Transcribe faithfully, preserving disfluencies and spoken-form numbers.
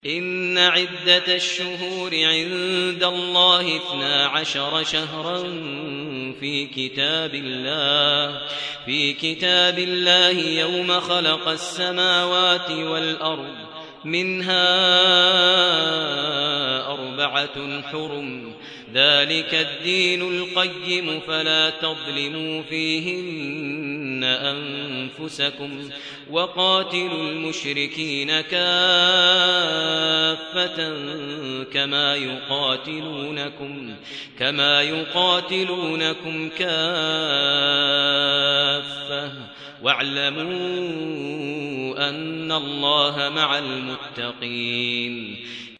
إن عدة الشهور عند الله اثنا عشر شهرا في كتاب الله في كتاب الله يوم خلق السماوات والأرض منها أربعة حرم ذلك الدين القيم فلا تظلموا فيهن أنفسكم وقاتلوا المشركين كافة كما يقاتلونكم كما يقاتلونكم كافة واعلموا أن الله مع المتقين